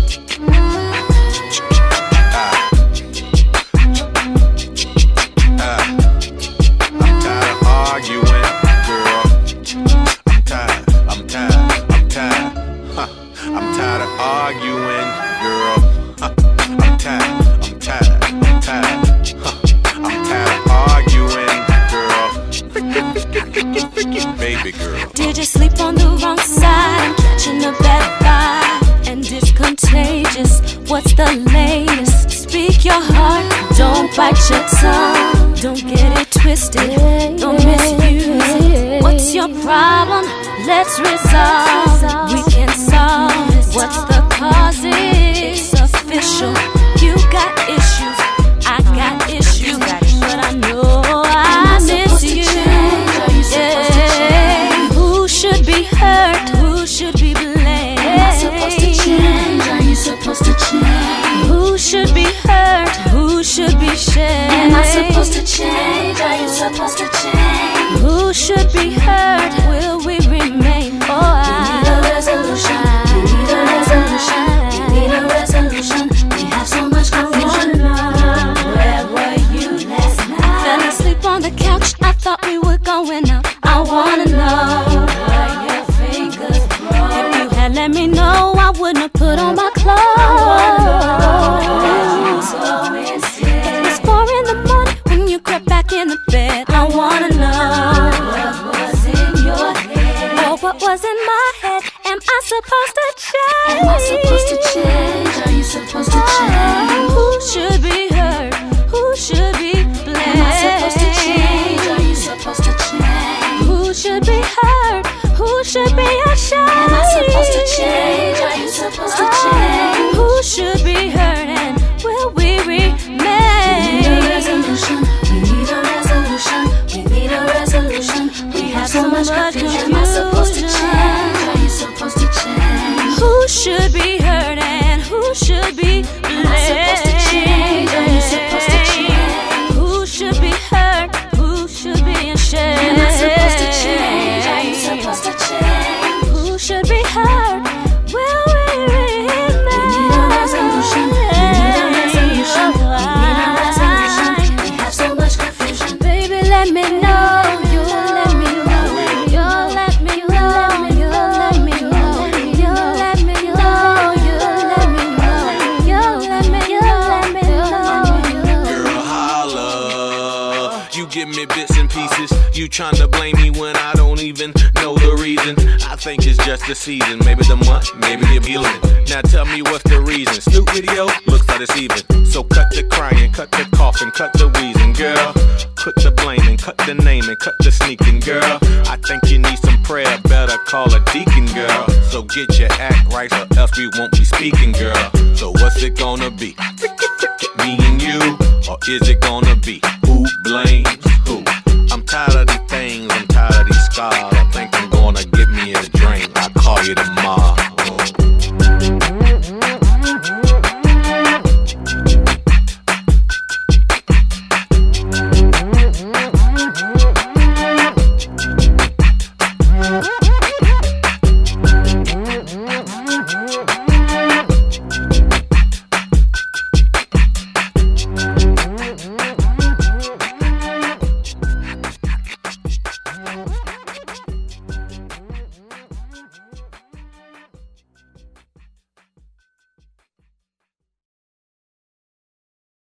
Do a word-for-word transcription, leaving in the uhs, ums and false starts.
What's the latest? Speak your heart, don't bite your tongue. Don't get it twisted, don't misuse it. What's your problem? Let's resolve. We can solve it. What's the cause? It's official. You got issues, I got issues, but I know I miss you. Yeah. Who should be hurt? Who should be blamed? Am I supposed to change? Are you supposed to change? Who should be hurt? Who should be shamed? Am I supposed to change? Are you supposed to change? Who should be hurt? Will we remain? Oh, I need a resolution. We need a resolution. We need a resolution. We have so much confusion. Where were you last night? Fell asleep on the couch. I thought we were going out. I wanna know where your fingers broke. If you had let me know, I wouldn't have put on my clothes. It was four in the morning when you crept back in the bed. I wanna know what was in your head. Oh, what was in my head? Am I supposed to change? Am I supposed to change? Are you supposed to change? Who should be hurt? Who should be blamed? Am I supposed to change? Are you supposed to change? Who should be hurt? Who should be ashamed? Am I supposed to change? Are you supposed to change? Who should be hurt and will we remain? We need a resolution. We need a resolution. We need a resolution. We have so much confusion. Am I supposed to change? Are you supposed to change? Who should be hurt and who should be blamed? Am I supposed to change? Are you supposed to change? Who should be hurt? Who should be ashamed? Am I supposed to change? Are you supposed to change? Who should be hurt? Will we remain? We need a resolution. We need a resolution. We need a resolution. We have so much confusion. Baby, let me know. You let me know. You let me know. You let me know. You let me know. You let me know. You let me know. Girl, holla. You give me bits and pieces. You tryna blame me when I don't even know the reason. I think it's just the season. Maybe the month, maybe you're feeling. Now tell me what's the reason. Snoop video looks like it's even. So cut the crying, cut the coughing, cut the wheezing, girl. Put the blaming, cut the naming, cut the sneaking, girl. I think you need some prayer, better call a deacon, girl. So get your act right or else we won't be speaking, girl. So what's it gonna be? Me and you? Or is it gonna be who blames who? I'm tired of these things, I'm tired of these scars.